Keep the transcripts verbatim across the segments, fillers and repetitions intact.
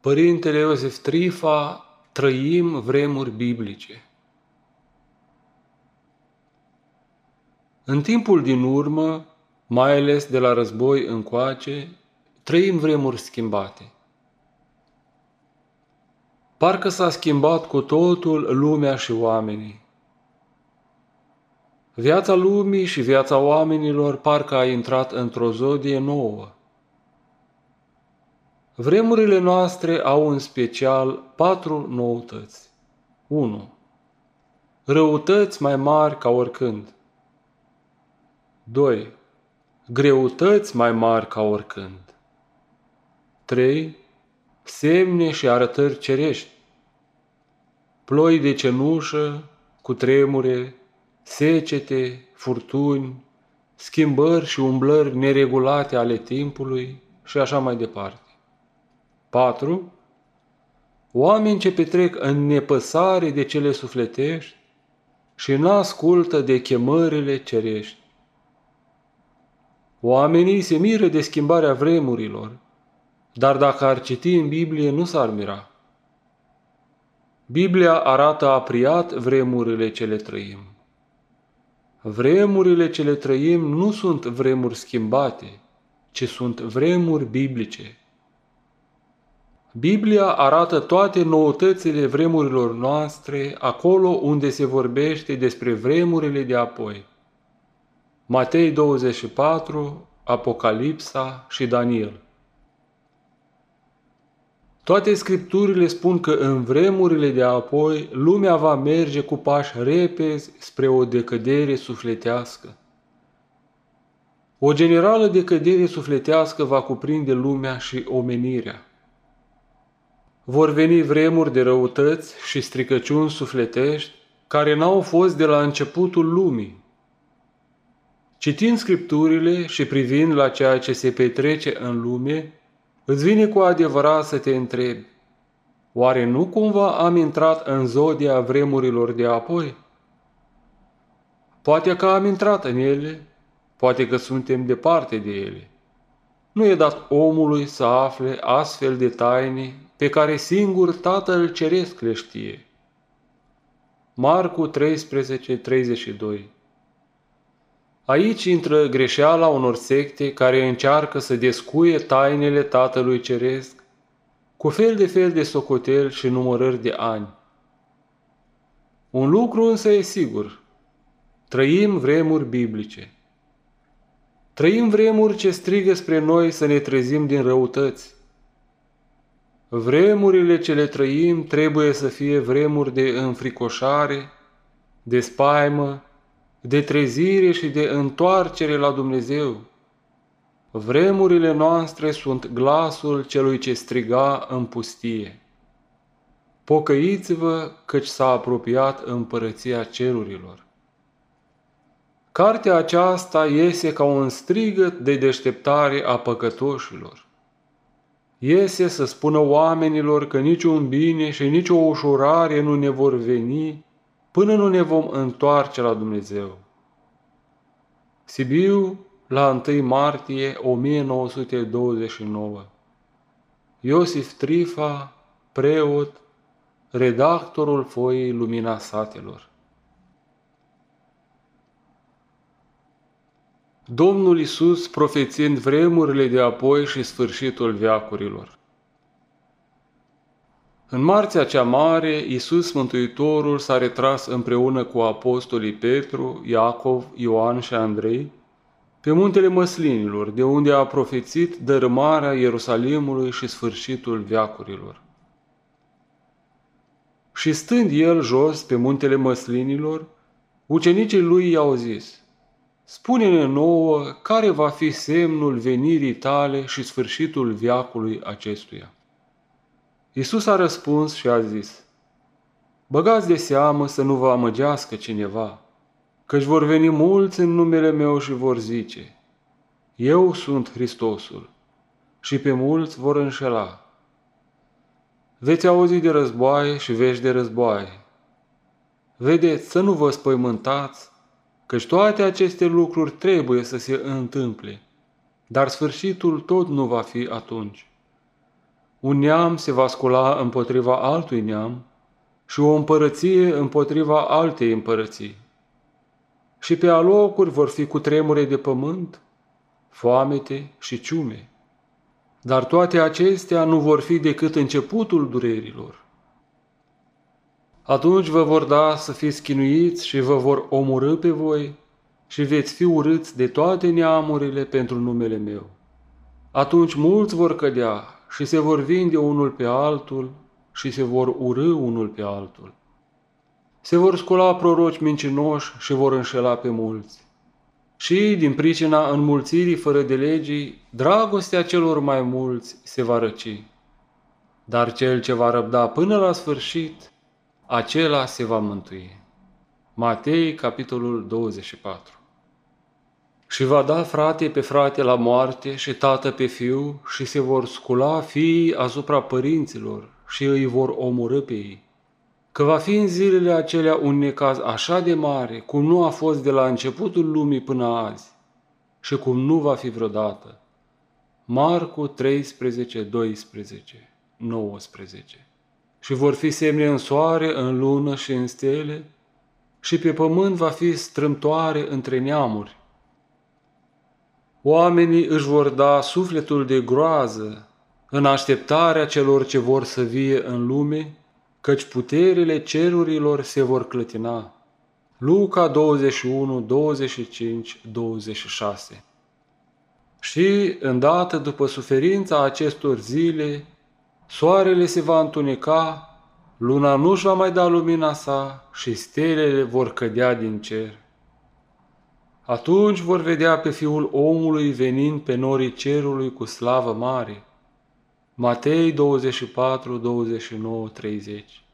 Părintele Iosif Trifa, trăim vremuri biblice. În timpul din urmă, mai ales de la război încoace, trăim vremuri schimbate. Parcă s-a schimbat cu totul lumea și oamenii. Viața lumii și viața oamenilor parcă a intrat într-o zodie nouă. Vremurile noastre au în special patru noutăți. unu. Răutăți mai mari ca oricând. doi. Greutăți mai mari ca oricând. trei. Semne și arătări cerești. Ploi de cenușă, cutremure, secete, furtuni, schimbări și umblări neregulate ale timpului și așa mai departe. patru. Oameni ce petrec în nepăsare de cele sufletești și n-ascultă de chemările cerești. Oamenii se miră de schimbarea vremurilor, dar dacă ar citi în Biblie, nu s-ar mira. Biblia arată apriat vremurile ce le trăim. Vremurile ce le trăim nu sunt vremuri schimbate, ci sunt vremuri biblice. Biblia arată toate noutățile vremurilor noastre acolo unde se vorbește despre vremurile de apoi. Matei douăzeci și patru, Apocalipsa și Daniel. Toate scripturile spun că în vremurile de apoi lumea va merge cu pași repezi spre o decădere sufletească. O generală decădere sufletească va cuprinde lumea și omenirea. Vor veni vremuri de răutăți și stricăciuni sufletești care n-au fost de la începutul lumii. Citind scripturile și privind la ceea ce se petrece în lume, îți vine cu adevărat să te întrebi, oare nu cumva am intrat în zodia vremurilor de apoi? Poate că am intrat în ele, poate că suntem departe de ele. Nu e dat omului să afle astfel de taine pe care singur Tatăl Ceresc le știe. Marcu treisprezece, treizeci și doi. Aici intră greșeala unor secte care încearcă să descuie tainele Tatălui Ceresc cu fel de fel de socoteli și numărări de ani. Un lucru însă e sigur, trăim vremuri biblice. Trăim vremuri ce strigă spre noi să ne trezim din răutăți. Vremurile ce le trăim trebuie să fie vremuri de înfricoșare, de spaimă, de trezire și de întoarcere la Dumnezeu. Vremurile noastre sunt glasul celui ce striga în pustie. Pocăiți-vă căci s-a apropiat împărăția cerurilor. Cartea aceasta iese ca un strigăt de deșteptare a păcătoșilor. Iese să spună oamenilor că niciun bine și nicio ușurare nu ne vor veni până nu ne vom întoarce la Dumnezeu. Sibiu, la întâi martie o mie nouă sute douăzeci și nouă. Iosif Trifa, preot, redactorul foii Lumina Satelor. Domnul Iisus profețind vremurile de apoi și sfârșitul veacurilor. În marțea cea mare, Iisus Mântuitorul s-a retras împreună cu apostolii Petru, Iacov, Ioan și Andrei pe muntele Măslinilor, de unde a profețit dărâmarea Ierusalimului și sfârșitul veacurilor. Și stând el jos pe muntele Măslinilor, ucenicii lui i-au zis: Spune-ne nouă care va fi semnul venirii tale și sfârșitul veacului acestuia. Iisus a răspuns și a zis: Băgați de seamă să nu vă amăgească cineva, căci vor veni mulți în numele meu și vor zice: Eu sunt Hristosul, și pe mulți vor înșela. Veți auzi de războaie și vești de războaie. Vedeți să nu vă spăimântați, căci toate aceste lucruri trebuie să se întâmple, dar sfârșitul tot nu va fi atunci. Un neam se va scula împotriva altui neam și o împărăție împotriva altei împărății. Și pe alocuri vor fi cutremure de pământ, foamete și ciume. Dar toate acestea nu vor fi decât începutul durerilor. Atunci vă vor da să fiți chinuiți și vă vor omorî pe voi și veți fi urâți de toate neamurile pentru numele meu. Atunci mulți vor cădea și se vor vinde unul pe altul și se vor urî unul pe altul. Se vor scula proroci mincinoși și vor înșela pe mulți. Și, din pricina înmulțirii fără de legii, dragostea celor mai mulți se va răci. Dar cel ce va răbda până la sfârșit, acela se va mântui. Matei, capitolul douăzeci și patru. Și va da frate pe frate la moarte și tată pe fiu și se vor scula fiii asupra părinților și îi vor omorî pe ei. Că va fi în zilele acelea un necaz așa de mare, cum nu a fost de la începutul lumii până azi și cum nu va fi vreodată. Marcu treisprezece, doisprezece, nouăsprezece. Și vor fi semne în soare, în lună și în stele, și pe pământ va fi strâmtoare între neamuri. Oamenii își vor da sufletul de groază în așteptarea celor ce vor să vie în lume, căci puterile cerurilor se vor clătina. Luca douăzeci și unu, douăzeci și cinci, douăzeci și șase. Și, îndată după suferința acestor zile, soarele se va întuneca, luna nu-și va mai da lumina sa și stelele vor cădea din cer. Atunci vor vedea pe Fiul omului venind pe norii cerului cu slavă mare. Matei douăzeci și patru, douăzeci și nouă, treizeci.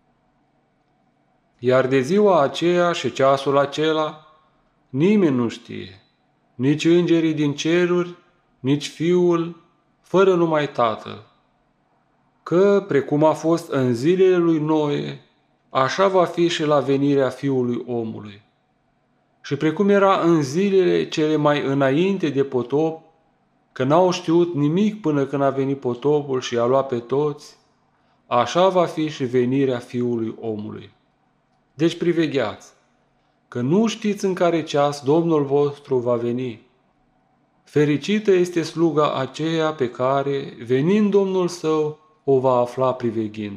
Iar de ziua aceea și ceasul acela, nimeni nu știe, nici îngerii din ceruri, nici Fiul, fără numai Tatăl. Că, precum a fost în zilele lui Noe, așa va fi și la venirea Fiului omului. Și precum era în zilele cele mai înainte de potop, că n-au știut nimic până când a venit potopul și i-a luat pe toți, așa va fi și venirea Fiului omului. Deci privegheați, că nu știți în care ceas Domnul vostru va veni. Fericită este sluga aceea pe care, venind Domnul său, o va afla priveghind.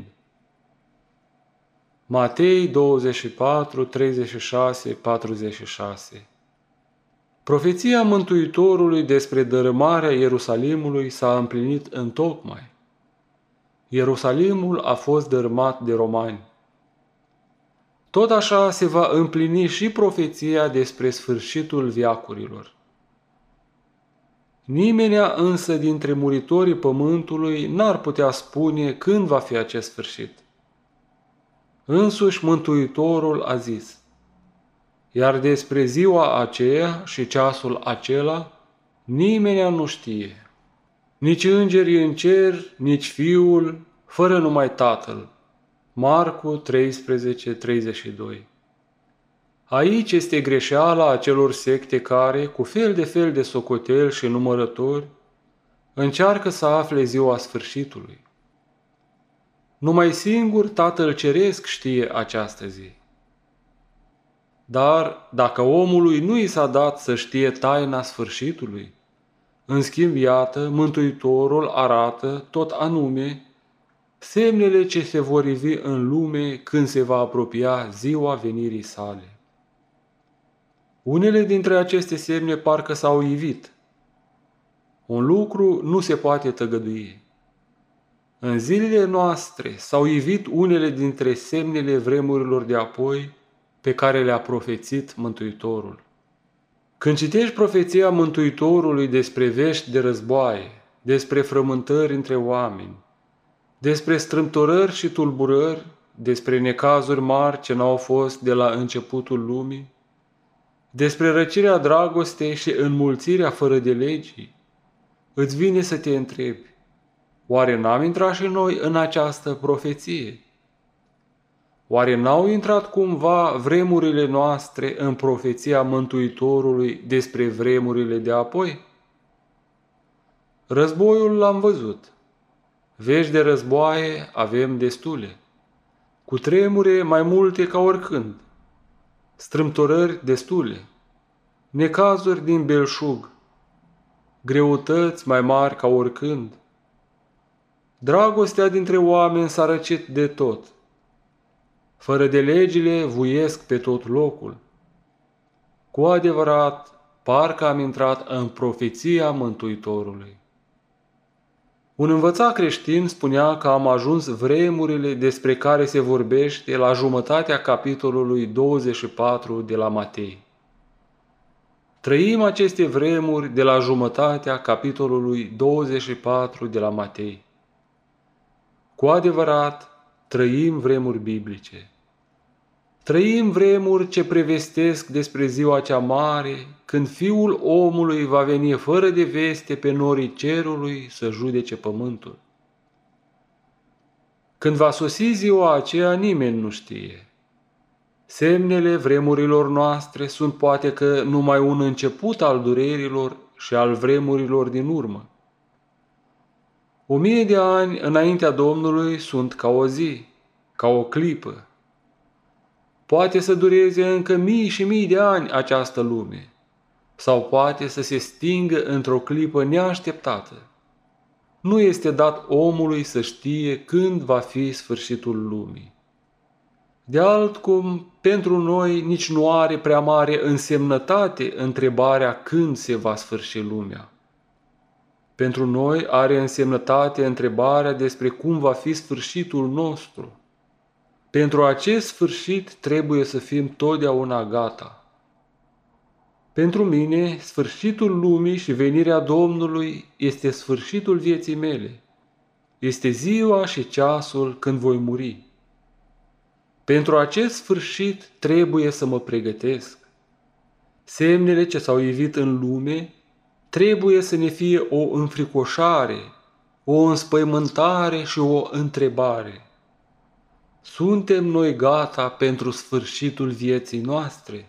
Matei douăzeci și patru, treizeci și șase, patruzeci și șase. Profeția Mântuitorului despre dărâmarea Ierusalimului s-a împlinit întocmai. Ierusalimul a fost dărâmat de romani. Tot așa se va împlini și profeția despre sfârșitul veacurilor. Nimenea însă dintre muritorii pământului n-ar putea spune când va fi acest sfârșit. Însuși Mântuitorul a zis: iar despre ziua aceea și ceasul acela, nimenea nu știe, nici îngerii în cer, nici Fiul, fără numai Tatăl. Marcu treisprezece, treizeci și doi. Aici este greșeala acelor secte care, cu fel de fel de socoteli și numărători, încearcă să afle ziua sfârșitului. Numai singur Tatăl Ceresc știe această zi. Dar dacă omului nu i s-a dat să știe taina sfârșitului, în schimb, iată, Mântuitorul arată tot anume semnele ce se vor ivi în lume când se va apropia ziua venirii sale. Unele dintre aceste semne parcă s-au ivit. Un lucru nu se poate tăgădui. În zilele noastre s-au ivit unele dintre semnele vremurilor de apoi pe care le-a profețit Mântuitorul. Când citești profeția Mântuitorului despre vești de războaie, despre frământări între oameni, despre strâmtorări și tulburări, despre necazuri mari ce n-au fost de la începutul lumii, despre răcirea dragostei și înmulțirea fără de legii, îți vine să te întrebi: oare n-am intrat și noi în această profeție? Oare n-au intrat cumva vremurile noastre în profeția Mântuitorului despre vremurile de apoi? Războiul l-am văzut. Vești de războaie avem destule, cu tremure mai multe ca oricând, strâmtorări destule, necazuri din belșug, greutăți mai mari ca oricând. Dragostea dintre oameni s-a răcit de tot, fără de legile vuiesc pe tot locul. Cu adevărat, parcă am intrat în profeția Mântuitorului. Un învățat creștin spunea că am ajuns vremurile despre care se vorbește la jumătatea capitolului douăzeci și patru de la Matei. Trăim aceste vremuri de la jumătatea capitolului douăzeci și patru de la Matei. Cu adevărat, trăim vremuri biblice. Trăim vremuri ce prevestesc despre ziua cea mare, când Fiul omului va veni fără de veste pe norii cerului să judece pământul. Când va sosi ziua aceea, nimeni nu știe. Semnele vremurilor noastre sunt poate că numai un început al durerilor și al vremurilor din urmă. O mie de ani înaintea Domnului sunt ca o zi, ca o clipă. Poate să dureze încă mii și mii de ani această lume, sau poate să se stingă într-o clipă neașteptată. Nu este dat omului să știe când va fi sfârșitul lumii. De altcum, pentru noi nici nu are prea mare însemnătate întrebarea când se va sfârși lumea. Pentru noi are însemnătate întrebarea despre cum va fi sfârșitul nostru. Pentru acest sfârșit trebuie să fim totdeauna gata. Pentru mine, sfârșitul lumii și venirea Domnului este sfârșitul vieții mele. Este ziua și ceasul când voi muri. Pentru acest sfârșit trebuie să mă pregătesc. Semnele ce s-au ivit în lume trebuie să ne fie o înfricoșare, o înspăimântare și o întrebare. Suntem noi gata pentru sfârșitul vieții noastre?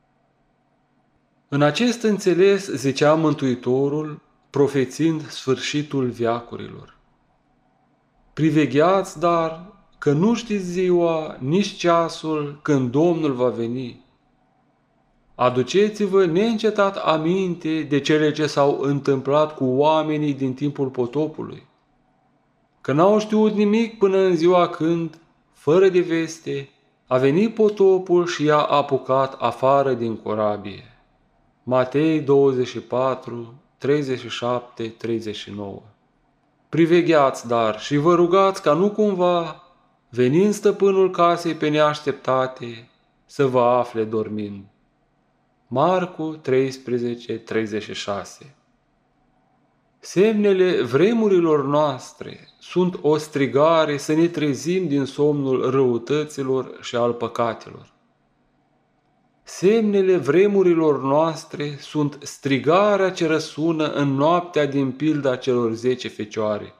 În acest înțeles zicea Mântuitorul, profețind sfârșitul veacurilor. Privegheați, dar, că nu știți ziua, nici ceasul când Domnul va veni. Aduceți-vă neîncetat aminte de cele ce s-au întâmplat cu oamenii din timpul potopului, că n-au știut nimic până în ziua când, fără de veste, a venit potopul și i-a apucat afară din corabie. Matei douăzeci și patru, treizeci și șapte, treizeci și nouă. Privegheați, dar, și vă rugați ca nu cumva, venind stăpânul casei pe neașteptate, să vă afle dormind. Marcu treisprezece, treizeci și șase. Semnele vremurilor noastre sunt o strigare să ne trezim din somnul răutăților și al păcatelor. Semnele vremurilor noastre sunt strigarea ce răsună în noaptea din pilda celor zece fecioare.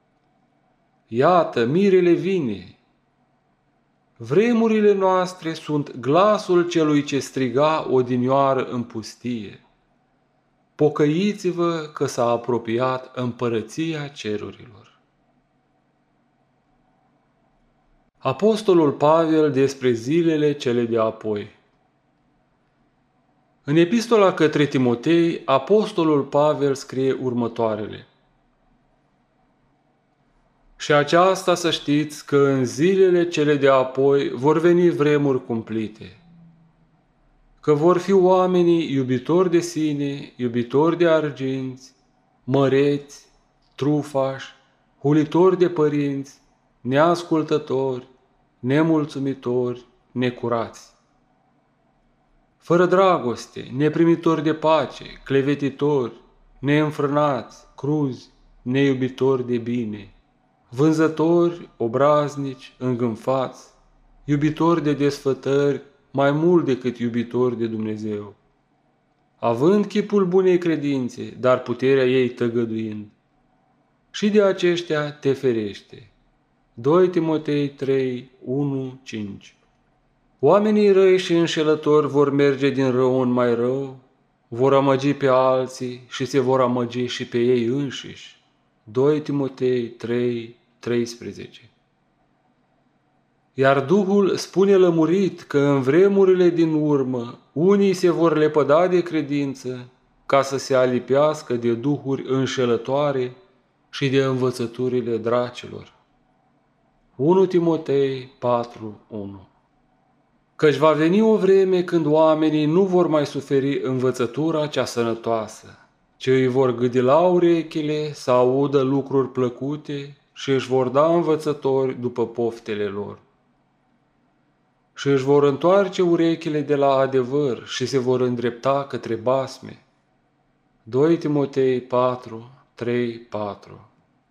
Iată, mirele vine. Vremurile noastre sunt glasul celui ce striga odinioară în pustie. Pocăiți-vă că s-a apropiat împărăția cerurilor. Apostolul Pavel despre zilele cele de apoi. În epistola către Timotei, apostolul Pavel scrie următoarele. Și aceasta să știți că în zilele cele de apoi vor veni vremuri cumplite, că vor fi oamenii iubitori de sine, iubitori de arginți, măreți, trufași, hulitori de părinți, neascultători, nemulțumitori, necurați, fără dragoste, neprimitori de pace, clevetitori, neînfrânați, cruzi, neiubitori de bine, vânzători, obraznici, îngânfați, iubitori de desfătări mai mult decât iubitori de Dumnezeu, având chipul bunei credințe, dar puterea ei tăgăduind. Și de aceștia te ferește. doi Timotei trei, unu, cinci. Oamenii răi și înșelători vor merge din rău în mai rău, vor amăgi pe alții și se vor amăgi și pe ei înșiși. doi Timotei trei, treisprezece. Iar Duhul spune lămurit că în vremurile din urmă unii se vor lepăda de credință ca să se alipească de duhuri înșelătoare și de învățăturile dracilor. unu Timotei patru, unu. Căci va veni o vreme când oamenii nu vor mai suferi învățătura cea sănătoasă, ci îi vor gâdila urechile să audă lucruri plăcute și își vor da învățători după poftele lor. Și își vor întoarce urechile de la adevăr și se vor îndrepta către basme. doi Timotei patru, trei, patru.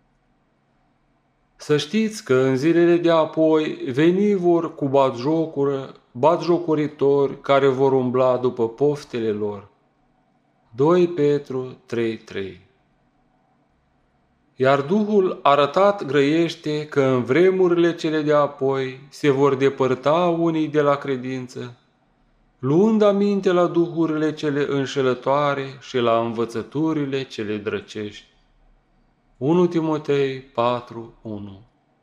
Să știți că în zilele de apoi veni vor cu batjocură, batjocoritori care vor umbla după poftele lor. doi Petru trei, trei. Iar Duhul arătat grăiește că în vremurile cele de apoi se vor depărta unii de la credință, luând aminte la duhurile cele înșelătoare și la învățăturile cele drăcești. unu Timotei patru, unu.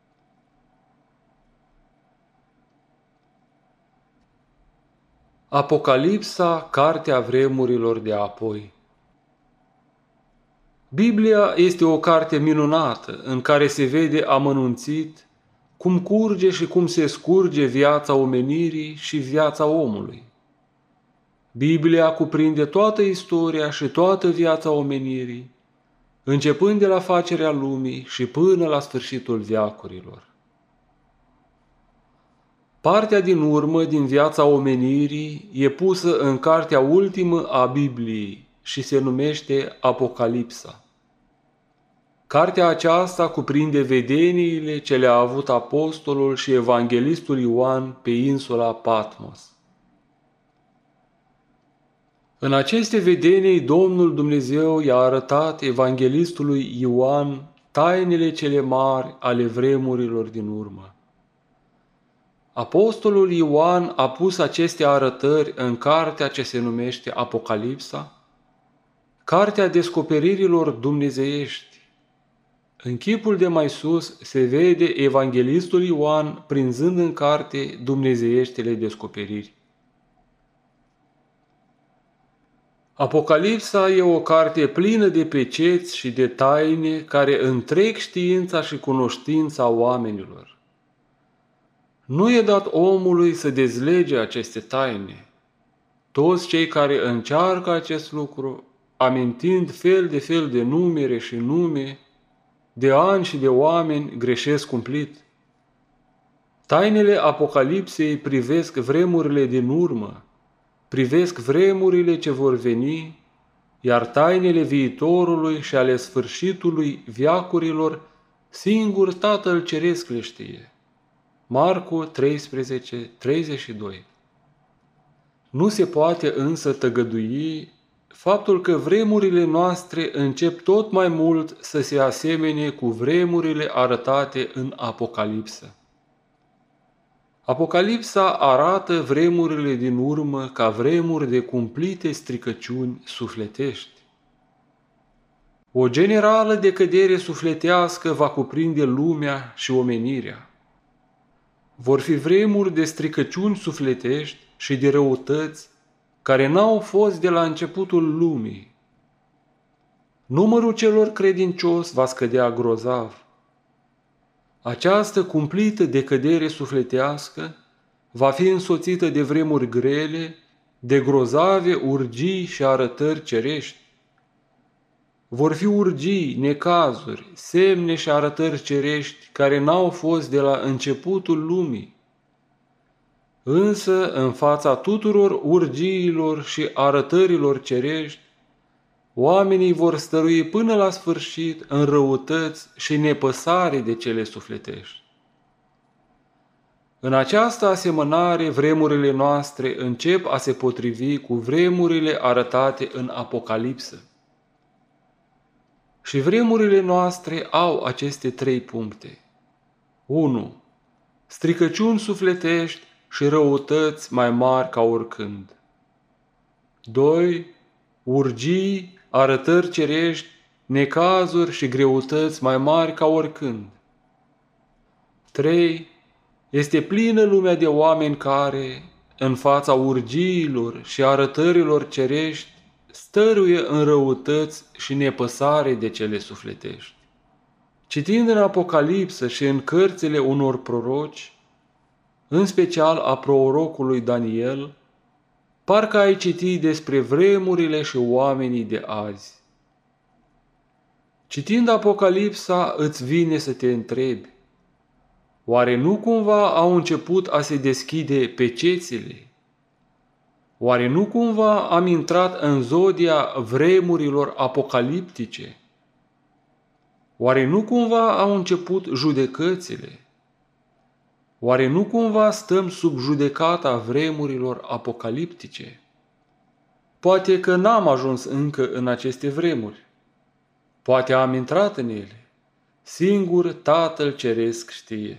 Apocalipsa, cartea vremurilor de apoi. Biblia este o carte minunată în care se vede amănunțit cum curge și cum se scurge viața omenirii și viața omului. Biblia cuprinde toată istoria și toată viața omenirii, începând de la facerea lumii și până la sfârșitul veacurilor. Partea din urmă din viața omenirii e pusă în cartea ultimă a Bibliei și se numește Apocalipsa. Cartea aceasta cuprinde vedeniile ce le-a avut apostolul și evanghelistul Ioan pe insula Patmos. În aceste vedenii Domnul Dumnezeu i-a arătat evanghelistului Ioan tainele cele mari ale vremurilor din urmă. Apostolul Ioan a pus aceste arătări în cartea ce se numește Apocalipsa, cartea descoperirilor dumnezeiești. În chipul de mai sus se vede evanghelistul Ioan prinzând în carte dumnezeieștile descoperiri. Apocalipsa e o carte plină de peceți și de taine care întrec știința și cunoștința oamenilor. Nu e dat omului să dezlege aceste taine. Toți cei care încearcă acest lucru, amintind fel de fel de numere și nume, de ani și de oameni, greșesc cumplit. Tainele Apocalipsei privesc vremurile din urmă, privesc vremurile ce vor veni, iar tainele viitorului și ale sfârșitului veacurilor singur Tatăl Ceresc le știe. Marcu treisprezece, treizeci și doi. Nu se poate însă tăgădui faptul că vremurile noastre încep tot mai mult să se asemene cu vremurile arătate în Apocalipsă. Apocalipsa arată vremurile din urmă ca vremuri de cumplite stricăciuni sufletești. O generală decădere sufletească va cuprinde lumea și omenirea. Vor fi vremuri de stricăciuni sufletești și de răutăți care n-au fost de la începutul lumii. Numărul celor credincioși va scădea grozav. Această cumplită decădere sufletească va fi însoțită de vremuri grele, de grozave urgii și arătări cerești. Vor fi urgii, necazuri, semne și arătări cerești care n-au fost de la începutul lumii. Însă, în fața tuturor urgiilor și arătărilor cerești, oamenii vor stărui până la sfârșit în răutăți și nepăsare de cele sufletești. În această asemănare, vremurile noastre încep a se potrivi cu vremurile arătate în Apocalipsă. Și vremurile noastre au aceste trei puncte. unu. Stricăciuni sufletești și răutăți mai mari ca oricând. doi. Urgii, arătări cerești necazuri și greutăți mai mari ca oricând. trei. Este plină lumea de oameni care, în fața urgiilor și arătărilor cerești, stăruie în răutăți și nepăsare de cele sufletești. Citind în Apocalipsă și în cărțile unor proroci, în special a prorocului Daniel, parcă ai citi despre vremurile și oamenii de azi. Citind Apocalipsa, îți vine să te întrebi, oare nu cumva au început a se deschide pecețile? Oare nu cumva am intrat în zodia vremurilor apocaliptice? Oare nu cumva au început judecățile? Oare nu cumva stăm sub judecata vremurilor apocaliptice? Poate că n-am ajuns încă în aceste vremuri. Poate am intrat în ele. Singur Tatăl Ceresc știe.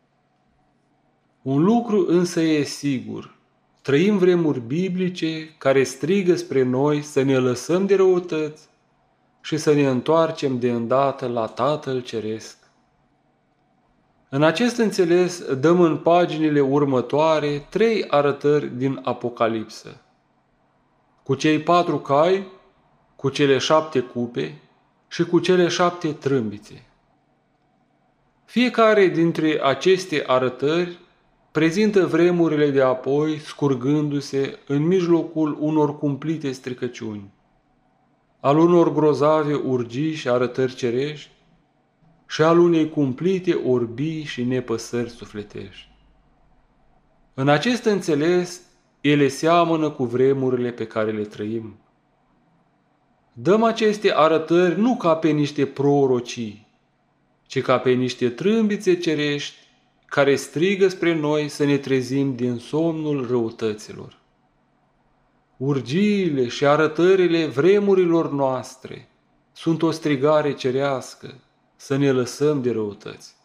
Un lucru însă e sigur. Trăim vremuri biblice care strigă spre noi să ne lăsăm de răutăți și să ne întoarcem de îndată la Tatăl Ceresc. În acest înțeles dăm în paginile următoare trei arătări din Apocalipsă. Cu cei patru cai, cu cele șapte cupe și cu cele șapte trâmbițe. Fiecare dintre aceste arătări prezintă vremurile de apoi scurgându-se în mijlocul unor cumplite stricăciuni, al unor grozave urgii și arătări cerești și al unei cumplite orbii și nepăsări sufletești. În acest înțeles, ele seamănă cu vremurile pe care le trăim. Dăm aceste arătări nu ca pe niște prorocii, ci ca pe niște trâmbițe cerești care strigă spre noi să ne trezim din somnul răutăților. Urgiile și arătările vremurilor noastre sunt o strigare cerească să ne lăsăm de răutăți.